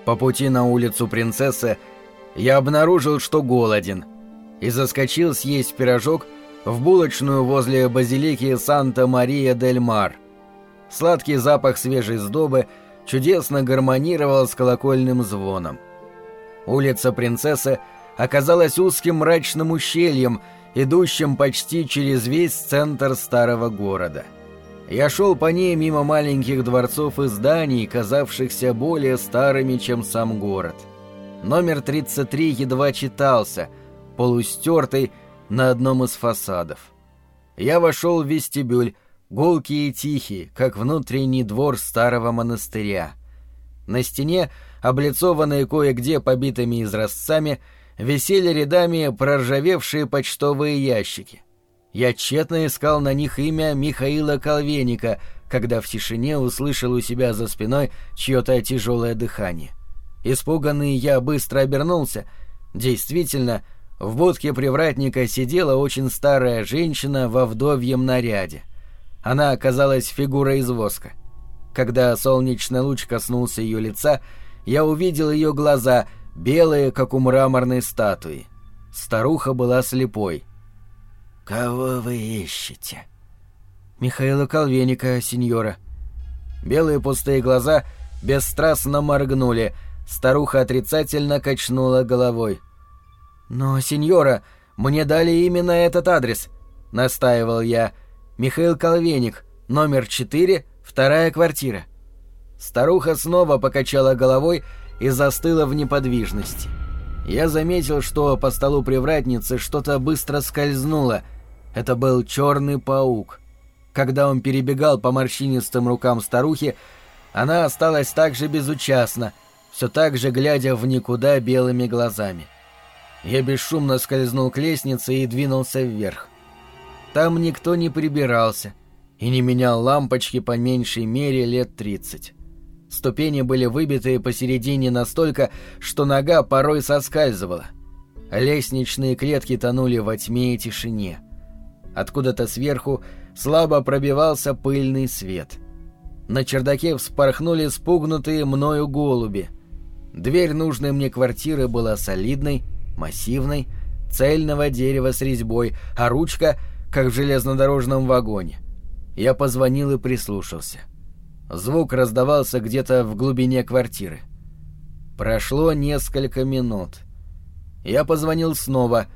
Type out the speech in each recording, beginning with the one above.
По пути на улицу Принцессы я обнаружил, что голоден, и заскочил съесть пирожок в булочную возле базилики Санта-Мария-дель-Мар. Сладкий запах свежей сдобы чудесно гармонировал с колокольным звоном. Улица Принцессы оказалась узким мрачным ущельем, идущим почти через весь центр старого города. Я шел по ней мимо маленьких дворцов и зданий, казавшихся более старыми, чем сам город. Номер 33 едва читался, полустертый на одном из фасадов. Я вошел в вестибюль, гулкий и тихий, как внутренний двор старого монастыря. На стене, облицованные кое-где побитыми изразцами, висели рядами проржавевшие почтовые ящики. Я тщетно искал на них имя Михаила Колвеника, когда в тишине услышал у себя за спиной чье-то тяжелое дыхание. Испуганный я быстро обернулся. Действительно, в будке привратника сидела очень старая женщина во вдовьем наряде. Она оказалась фигурой из воска. Когда солнечный луч коснулся ее лица, я увидел ее глаза, белые, как у мраморной статуи. Старуха была слепой. «Кого вы ищете?» «Михаила Колвеника, сеньора». Белые пустые глаза бесстрастно моргнули. Старуха отрицательно качнула головой. «Но, сеньора, мне дали именно этот адрес», — настаивал я. «Михаил Колвеник, номер 4, 2-я квартира». Старуха снова покачала головой и застыла в неподвижности. Я заметил, что по столу привратницы что-то быстро скользнуло. Это был черный паук. Когда он перебегал по морщинистым рукам старухи, она осталась так же безучастна, все так же глядя в никуда белыми глазами. Я бесшумно скользнул к лестнице и двинулся вверх. Там никто не прибирался и не менял лампочки по меньшей мере лет 30. Ступени были выбиты посередине настолько, что нога порой соскальзывала. Лестничные клетки тонули во тьме и тишине. Откуда-то сверху слабо пробивался пыльный свет. На чердаке вспорхнули спугнутые мною голуби. Дверь нужной мне квартиры была солидной, массивной, цельного дерева с резьбой, а ручка, как в железнодорожном вагоне. Я позвонил и прислушался. Звук раздавался где-то в глубине квартиры. Прошло несколько минут. Я позвонил снова.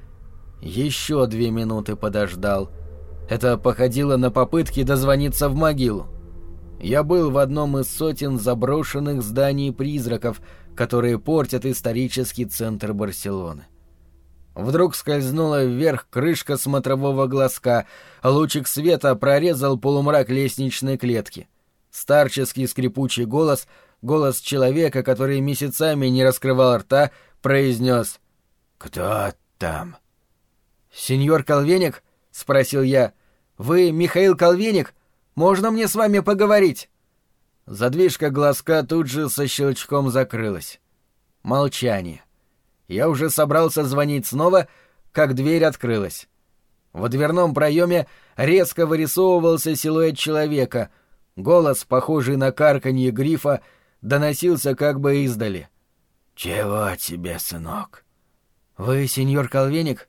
Еще 2 минуты подождал. Это походило на попытки дозвониться в могилу. Я был в одном из сотен заброшенных зданий-призраков, которые портят исторический центр Барселоны. Вдруг скользнула вверх крышка смотрового глазка, лучик света прорезал полумрак лестничной клетки. Старческий скрипучий голос, голос человека, который месяцами не раскрывал рта, произнес: «Кто там?» «Сеньор Колвеник?» — спросил я. «Вы Михаил Колвеник? Можно мне с вами поговорить?» Задвижка глазка тут же со щелчком закрылась. Молчание. Я уже собрался звонить снова, как дверь открылась. В дверном проеме резко вырисовывался силуэт человека. Голос, похожий на карканье грифа, доносился как бы издали. «Чего тебе, сынок?» «Вы сеньор Колвеник?»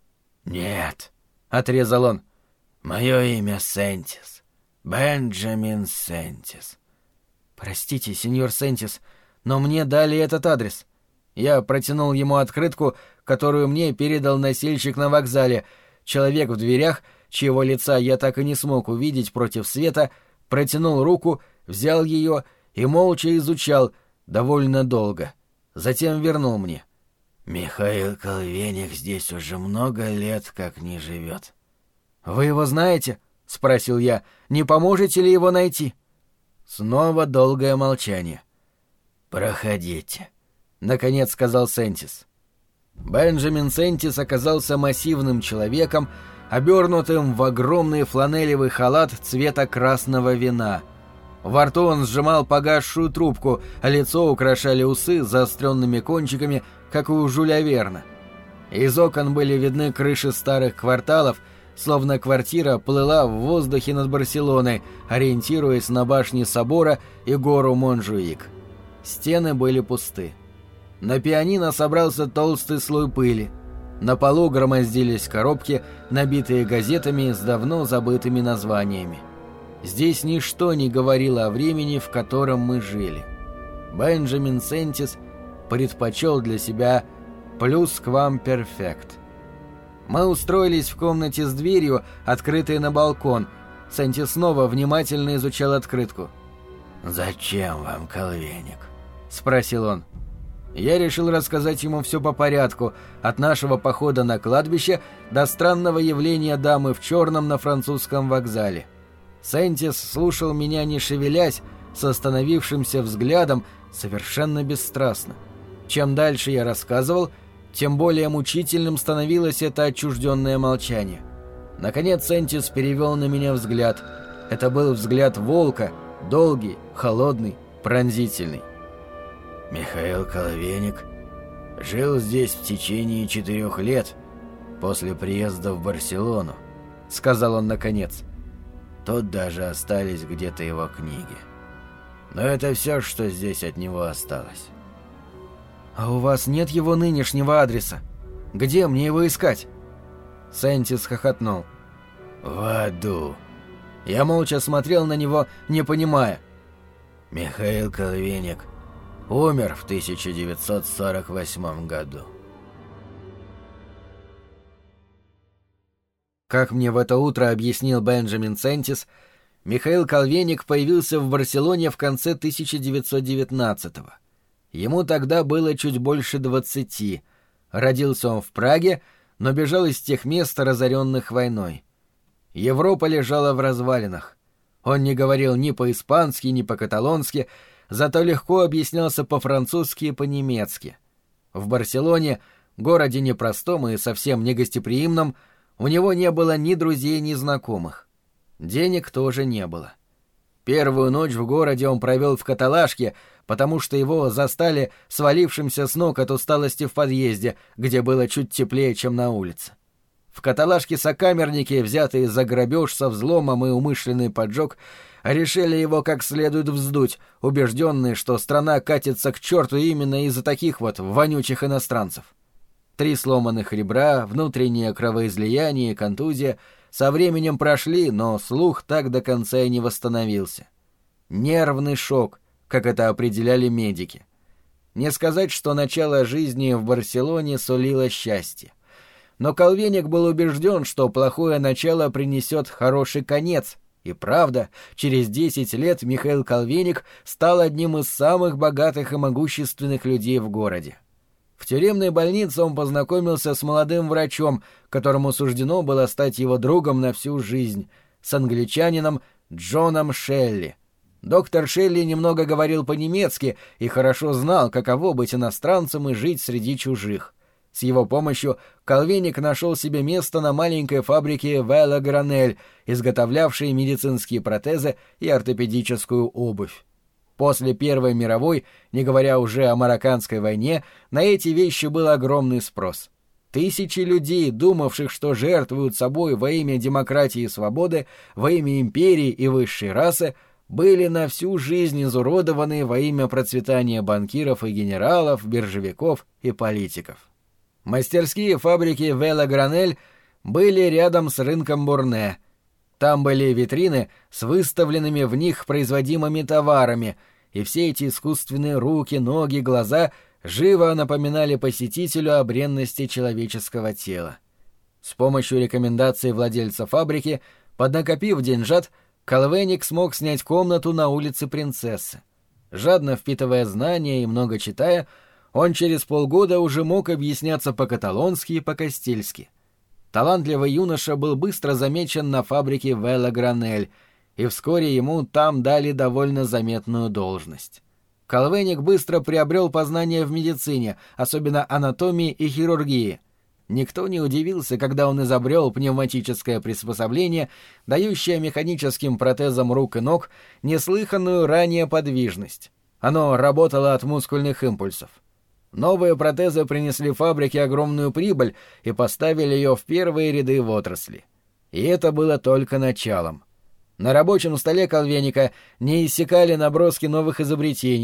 «Нет», — отрезал он. «Мое имя Сентис. Бенджамин Сентис». «Простите, сеньор Сентис, но мне дали этот адрес». Я протянул ему открытку, которую мне передал носильщик на вокзале. Человек в дверях, чьего лица я так и не смог увидеть против света, протянул руку, взял ее и молча изучал довольно долго. Затем вернул мне. «Михаил Колвеник здесь уже много лет как не живет». «Вы его знаете?» — спросил я. «Не поможете ли его найти?» Снова долгое молчание. «Проходите», — наконец сказал Сентис. Бенджамин Сентис оказался массивным человеком, обернутым в огромный фланелевый халат цвета красного вина. Во рту он сжимал погасшую трубку, а лицо украшали усы с заостренными кончиками, как у Жюля Верна. Из окон были видны крыши старых кварталов, словно квартира плыла в воздухе над Барселоной, ориентируясь на башни собора и гору Монжуик. Стены были пусты. На пианино собрался толстый слой пыли. На полу громоздились коробки, набитые газетами с давно забытыми названиями. Здесь ничто не говорило о времени, в котором мы жили. Бенджамин Сентис предпочел для себя «плюсквамперфект». Мы устроились в комнате с дверью, открытой на балкон. Сентис снова внимательно изучал открытку. «Зачем вам колвеник?» — спросил он. Я решил рассказать ему все по порядку, от нашего похода на кладбище до странного явления дамы в черном на французском вокзале. Сентис слушал меня, не шевелясь, с остановившимся взглядом, совершенно бесстрастно. Чем дальше я рассказывал, тем более мучительным становилось это отчужденное молчание. Наконец Сентис перевел на меня взгляд. Это был взгляд волка, долгий, холодный, пронзительный. Михаил Коловейник жил здесь в течение 4 лет после приезда в Барселону, — сказал он наконец. Тут даже остались где-то его книги. Но это все, что здесь от него осталось. «А у вас нет его нынешнего адреса? Где мне его искать?» Сентис хохотнул. «В аду». Я молча смотрел на него, не понимая. Михаил Коловейник умер в 1948 году. Как мне в это утро объяснил Бенджамин Сентис, Михаил Колвейник появился в Барселоне в конце 1919-го. Ему тогда было чуть больше 20. Родился он в Праге, но бежал из тех мест, разоренных войной. Европа лежала в развалинах. Он не говорил ни по-испански, ни по-каталонски, зато легко объяснялся по-французски и по-немецки. В Барселоне, городе непростом и совсем негостеприимном, у него не было ни друзей, ни знакомых. Денег тоже не было. Первую ночь в городе он провел в каталажке, потому что его застали свалившимся с ног от усталости в подъезде, где было чуть теплее, чем на улице. В каталажке сокамерники, взятые за грабеж со взломом и умышленный поджог, решили его как следует вздуть, убежденные, что страна катится к черту именно из-за таких вот вонючих иностранцев. 3 сломанных ребра, внутреннее кровоизлияние и контузия со временем прошли, но слух так до конца и не восстановился. Нервный шок, как это определяли медики. Не сказать, что начало жизни в Барселоне сулило счастье. Но Колвейник был убежден, что плохое начало принесет хороший конец. И правда, через 10 лет Михаил Колвейник стал одним из самых богатых и могущественных людей в городе. В тюремной больнице он познакомился с молодым врачом, которому суждено было стать его другом на всю жизнь, с англичанином Джоном Шелли. Доктор Шелли немного говорил по-немецки и хорошо знал, каково быть иностранцем и жить среди чужих. С его помощью Колвейник нашел себе место на маленькой фабрике Вела Гранель, изготовлявшей медицинские протезы и ортопедическую обувь. После Первой мировой, не говоря уже о Марокканской войне, на эти вещи был огромный спрос. Тысячи людей, думавших, что жертвуют собой во имя демократии и свободы, во имя империи и высшей расы, были на всю жизнь изуродованы во имя процветания банкиров и генералов, биржевиков и политиков. Мастерские фабрики Вела Гранель были рядом с рынком Бурне. Там были витрины с выставленными в них производимыми товарами, и все эти искусственные руки, ноги, глаза живо напоминали посетителю о бренности человеческого тела. С помощью рекомендаций владельца фабрики, поднакопив деньжат, Колвейник смог снять комнату на улице Принцессы. Жадно впитывая знания и много читая, он через полгода уже мог объясняться по-каталонски и по-кастильски. Талантливый юноша был быстро замечен на фабрике Вела Гранель, и вскоре ему там дали довольно заметную должность. Колвейник быстро приобрел познания в медицине, особенно анатомии и хирургии. Никто не удивился, когда он изобрел пневматическое приспособление, дающее механическим протезам рук и ног неслыханную ранее подвижность. Оно работало от мускульных импульсов. Новые протезы принесли фабрике огромную прибыль и поставили ее в первые ряды в отрасли. И это было только началом. На рабочем столе Колвейника не иссякали наброски новых изобретений,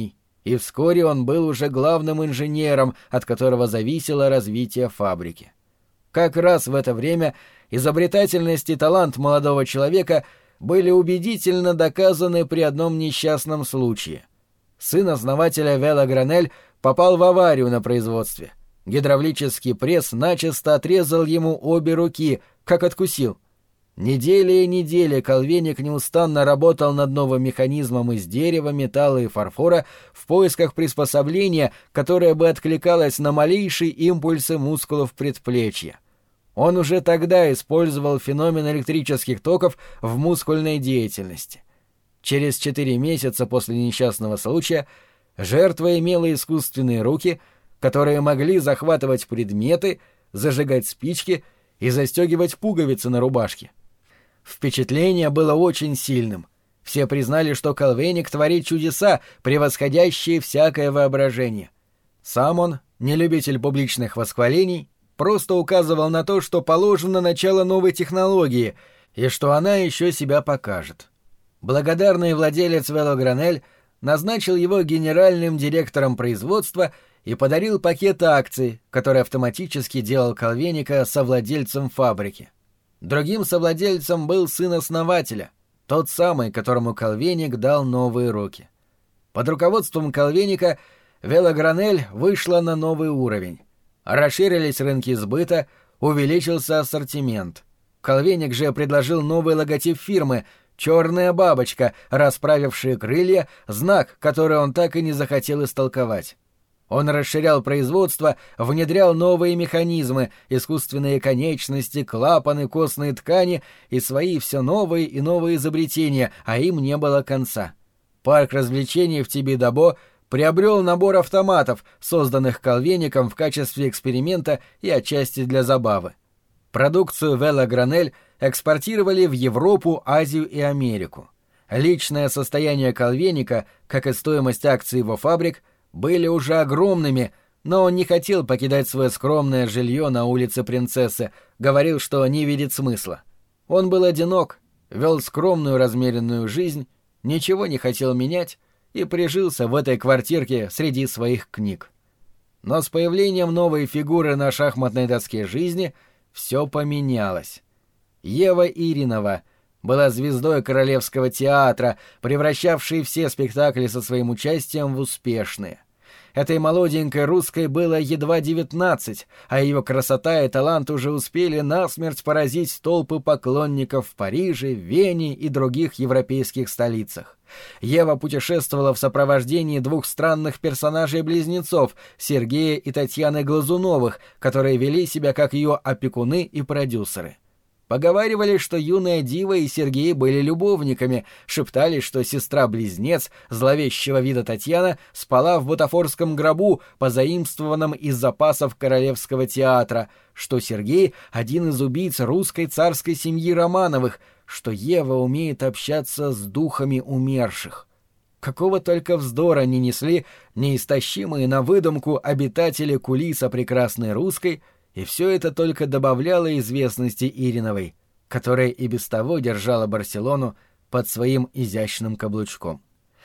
и вскоре он был уже главным инженером, от которого зависело развитие фабрики. Как раз в это время изобретательность и талант молодого человека были убедительно доказаны при одном несчастном случае. Сын основателя Вела Гранель попал в аварию на производстве. Гидравлический пресс начисто отрезал ему обе руки, как откусил. Недели и недели Колвейник неустанно работал над новым механизмом из дерева, металла и фарфора в поисках приспособления, которое бы откликалось на малейшие импульсы мускулов предплечья. Он уже тогда использовал феномен электрических токов в мускульной деятельности. Через 4 месяца после несчастного случая жертва имела искусственные руки, которые могли захватывать предметы, зажигать спички и застегивать пуговицы на рубашке. Впечатление было очень сильным. Все признали, что Колвейник творит чудеса, превосходящие всякое воображение. Сам он, не любитель публичных восхвалений, просто указывал на то, что положено начало новой технологии и что она еще себя покажет. Благодарный владелец Вело Гранель назначил его генеральным директором производства и подарил пакет акций, который автоматически делал Колвейника совладельцем фабрики. Другим совладельцем был сын основателя, тот самый, которому Колвейник дал новые руки. Под руководством Колвейника Вело Гранель вышла на новый уровень. Расширились рынки сбыта, увеличился ассортимент. Колвейник же предложил новый логотип фирмы — «Черная бабочка», расправившая крылья, знак, который он так и не захотел истолковать. Он расширял производство, внедрял новые механизмы, искусственные конечности, клапаны, костные ткани и свои все новые и новые изобретения, а им не было конца. Парк развлечений в Тибидабо приобрел набор автоматов, созданных Колвейником в качестве эксперимента и отчасти для забавы. Продукцию Вело Гранель экспортировали в Европу, Азию и Америку. Личное состояние Колвейника, как и стоимость акций его фабрик, были уже огромными, но он не хотел покидать свое скромное жилье на улице Принцессы, говорил, что не видит смысла. Он был одинок, вел скромную размеренную жизнь, ничего не хотел менять и прижился в этой квартирке среди своих книг. Но с появлением новой фигуры на шахматной доске жизни все поменялось. Ева Иринова была звездой Королевского театра, превращавшей все спектакли со своим участием в успешные. Этой молоденькой русской было едва 19, а ее красота и талант уже успели насмерть поразить толпы поклонников в Париже, Вене и других европейских столицах. Ева путешествовала в сопровождении двух странных персонажей-близнецов, Сергея и Татьяны Глазуновых, которые вели себя как ее опекуны и продюсеры. Поговаривали, что юная дива и Сергей были любовниками, шептали, что сестра-близнец, зловещего вида Татьяна, спала в бутафорском гробу, позаимствованном из запасов Королевского театра, что Сергей — один из убийц русской царской семьи Романовых, что Ева умеет общаться с духами умерших. Какого только вздора не несли неистощимые на выдумку обитатели кулиса прекрасной русской, и все это только добавляло известности Ириновой, которая и без того держала Барселону под своим изящным каблучком.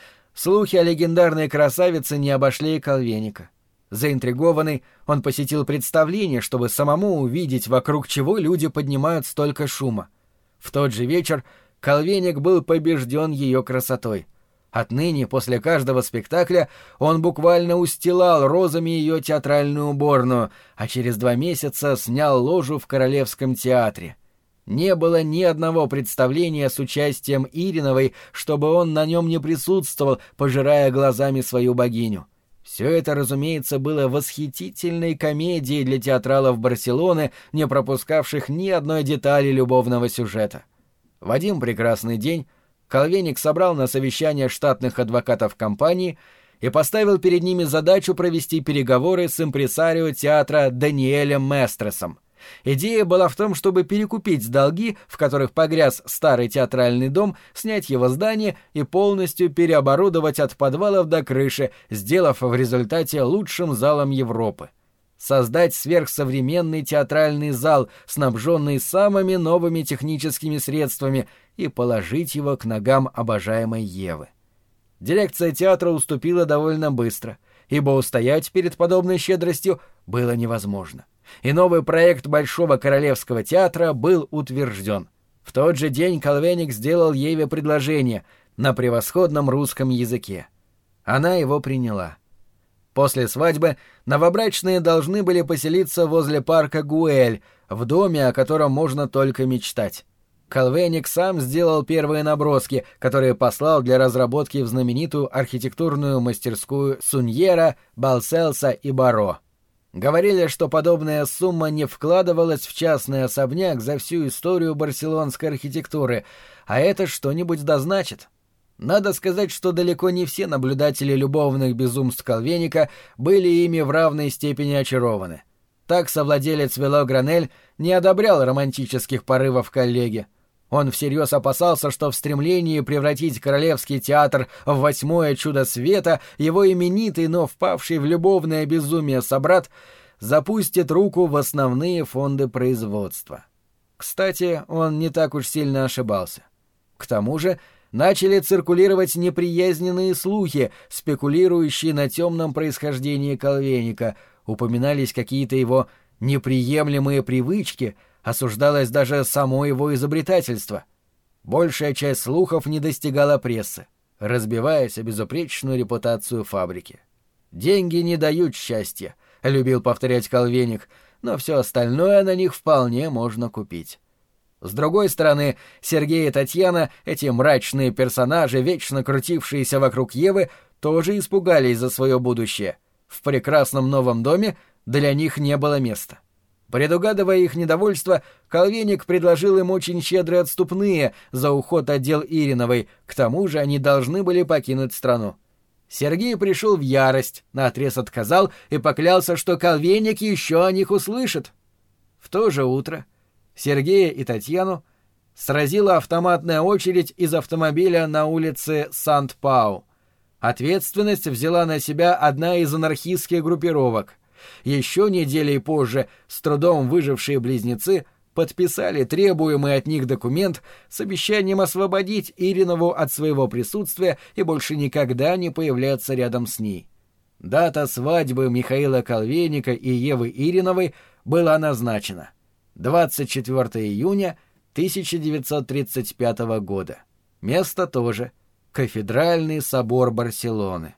Слухи о легендарной красавице не обошли и Колвейника. Заинтригованный, он посетил представление, чтобы самому увидеть, вокруг чего люди поднимают столько шума. В тот же вечер Колвейник был побежден ее красотой. Отныне, после каждого спектакля, он буквально устилал розами ее театральную уборную, а через 2 месяца снял ложу в Королевском театре. Не было ни одного представления с участием Ириновой, чтобы он на нем не присутствовал, пожирая глазами свою богиню. Все это, разумеется, было восхитительной комедией для театралов Барселоны, не пропускавших ни одной детали любовного сюжета. В один прекрасный день Колвейник собрал на совещание штатных адвокатов компании и поставил перед ними задачу провести переговоры с импресарио театра Даниэлем Местресом. Идея была в том, чтобы перекупить долги, в которых погряз старый театральный дом, снять его здание и полностью переоборудовать от подвалов до крыши, сделав в результате лучшим залом Европы. Создать сверхсовременный театральный зал, снабженный самыми новыми техническими средствами, и положить его к ногам обожаемой Евы. Дирекция театра уступила довольно быстро, ибо устоять перед подобной щедростью было невозможно. И новый проект Большого Королевского театра был утвержден. В тот же день Калвеник сделал Еве предложение на превосходном русском языке. Она его приняла. После свадьбы новобрачные должны были поселиться возле парка Гуэль, в доме, о котором можно только мечтать. Калвеник сам сделал первые наброски, которые послал для разработки в знаменитую архитектурную мастерскую Суньера, Балселса и Баро. Говорили, что подобная сумма не вкладывалась в частный особняк за всю историю барселонской архитектуры, а это что-нибудь дозначит. Надо сказать, что далеко не все наблюдатели любовных безумств Калвеника были ими в равной степени очарованы. Так совладелец Вело Гранель не одобрял романтических порывов коллеги. Он всерьез опасался, что в стремлении превратить Королевский театр в восьмое чудо света его именитый, но впавший в любовное безумие собрат запустит руку в основные фонды производства. Кстати, он не так уж сильно ошибался. К тому же начали циркулировать неприязненные слухи, спекулирующие на темном происхождении Калвеника, упоминались какие-то его неприемлемые привычки, осуждалось даже само его изобретательство. Большая часть слухов не достигала прессы, разбиваясь о безупречную репутацию фабрики. «Деньги не дают счастья», — любил повторять Калвеник, но все остальное на них вполне можно купить. С другой стороны, Сергей и Татьяна, эти мрачные персонажи, вечно крутившиеся вокруг Евы, тоже испугались за свое будущее. В прекрасном новом доме для них не было места. Предугадывая их недовольство, Калвеник предложил им очень щедрые отступные за уход от дел Ириновой, к тому же они должны были покинуть страну. Сергей пришел в ярость, наотрез отказал и поклялся, что Калвеник еще о них услышит. В то же утро Сергея и Татьяну сразила автоматная очередь из автомобиля на улице Сант-Пау. Ответственность взяла на себя одна из анархистских группировок. Еще неделей позже с трудом выжившие близнецы подписали требуемый от них документ с обещанием освободить Иринову от своего присутствия и больше никогда не появляться рядом с ней. Дата свадьбы Михаила Калвеника и Евы Ириновой была назначена — 24 июня 1935 года. Место тоже — Кафедральный собор Барселоны.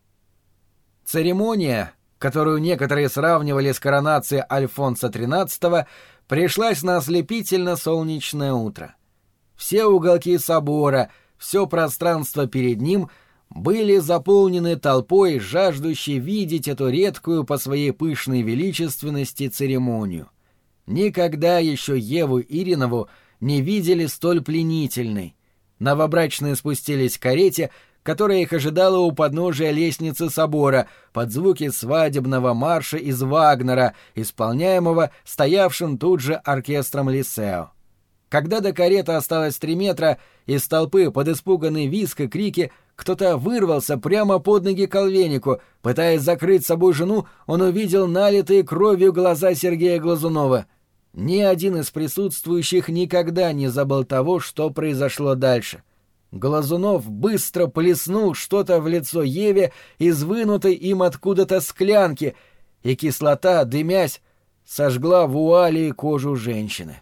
Церемония, которую некоторые сравнивали с коронацией Альфонса XIII, пришлась на ослепительно солнечное утро. Все уголки собора, все пространство перед ним были заполнены толпой, жаждущей видеть эту редкую по своей пышной величественности церемонию. Никогда еще Еву Иринову не видели столь пленительной. Новобрачные спустились к карете, которая их ожидала у подножия лестницы собора под звуки свадебного марша из Вагнера, исполняемого стоявшим тут же оркестром Лисео. Когда до кареты осталось 3 метра, из толпы под испуганный визг и крики кто-то вырвался прямо под ноги Калвенику. Пытаясь закрыть собой жену, он увидел налитые кровью глаза Сергея Глазунова. Ни один из присутствующих никогда не забыл того, что произошло дальше. Глазунов быстро плеснул что-то в лицо Еве из вынутой им откуда-то склянки, и кислота, дымясь, сожгла вуали и кожу женщины.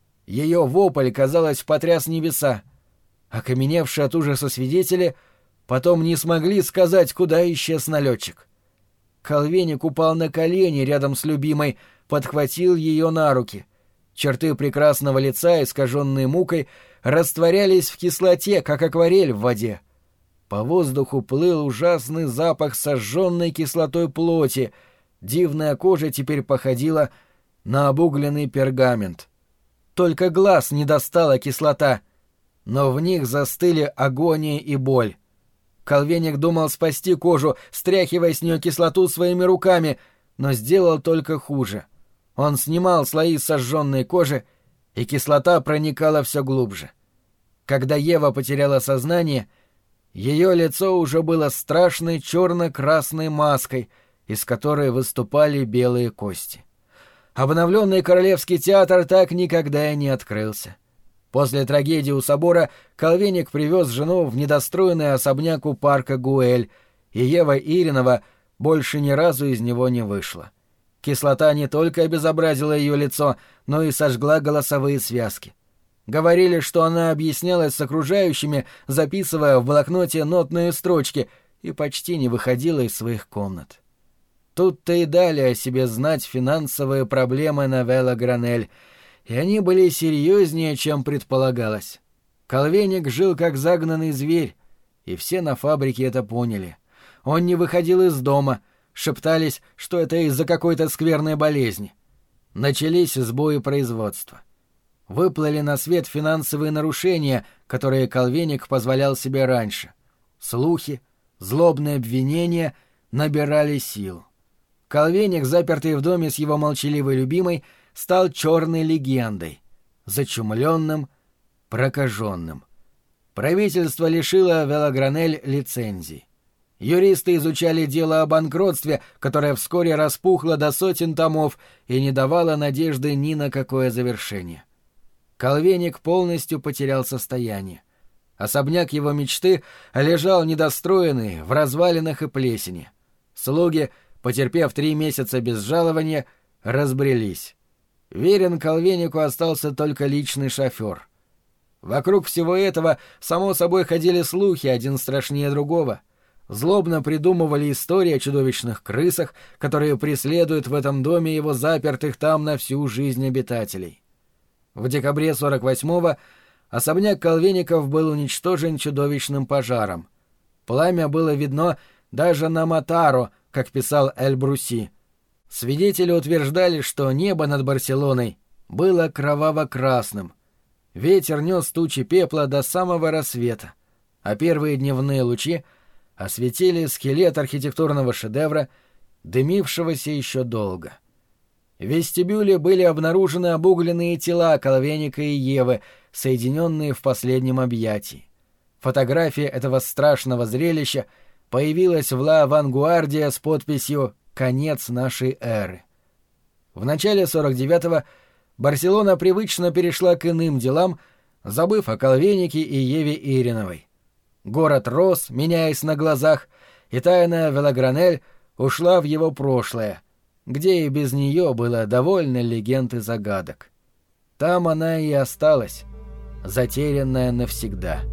Ее вопль, казалось, потряс небеса. Окаменевшие от ужаса свидетели потом не смогли сказать, куда исчез налетчик. Калвеник упал на колени рядом с любимой, подхватил ее на руки. Черты прекрасного лица, искаженные мукой, растворялись в кислоте, как акварель в воде. По воздуху плыл ужасный запах сожженной кислотой плоти. Дивная кожа теперь походила на обугленный пергамент. Только глаз не достала кислота, но в них застыли агония и боль. Калвеник думал спасти кожу, стряхивая с нее кислоту своими руками, но сделал только хуже. Он снимал слои сожженной кожи, и кислота проникала все глубже. Когда Ева потеряла сознание, ее лицо уже было страшной черно-красной маской, из которой выступали белые кости. Обновленный Королевский театр так никогда и не открылся. После трагедии у собора Колвеник привез жену в недостроенный особняк у парка Гуэль, и Ева Иринова больше ни разу из него не вышла. Кислота не только обезобразила ее лицо, но и сожгла голосовые связки. Говорили, что она объяснялась с окружающими, записывая в блокноте нотные строчки, и почти не выходила из своих комнат. Тут-то и дали о себе знать финансовые проблемы Новелла Гранель, и они были серьезнее, чем предполагалось. Колвеник жил как загнанный зверь, и все на фабрике это поняли. Он не выходил из дома, шептались, что это из-за какой-то скверной болезни. Начались сбои производства. Выплыли на свет финансовые нарушения, которые Колвеник позволял себе раньше. Слухи, злобные обвинения набирали силу. Колвеник, запертый в доме с его молчаливой любимой, стал черной легендой, зачумленным, прокаженным. Правительство лишило Велагранель лицензий. Юристы изучали дело о банкротстве, которое вскоре распухло до сотен томов и не давало надежды ни на какое завершение. Колвеник полностью потерял состояние. Особняк его мечты лежал недостроенный, в развалинах и плесени. Слуги, потерпев 3 месяца без жалования, разбрелись. Верен Колвенику остался только личный шофер. Вокруг всего этого, само собой, ходили слухи, один страшнее другого. Злобно придумывали истории о чудовищных крысах, которые преследуют в этом доме его запертых там на всю жизнь обитателей. В декабре 48-го особняк Колвеников был уничтожен чудовищным пожаром. Пламя было видно даже на Матаро, как писал Эль-Бруси. Свидетели утверждали, что небо над Барселоной было кроваво-красным. Ветер нес тучи пепла до самого рассвета, а первые дневные лучи осветили скелет архитектурного шедевра, дымившегося еще долго. В вестибюле были обнаружены обугленные тела Колвеника и Евы, соединенные в последнем объятии. Фотография этого страшного зрелища появилась в «Ла Вангуардия» с подписью «Конец нашей эры». В начале 49-го Барселона привычно перешла к иным делам, забыв о Колвенике и Еве Ириновой. Город рос, меняясь на глазах, и тайна Велагранель ушла в его прошлое, где и без нее было довольно легенд и загадок. Там она и осталась, затерянная навсегда.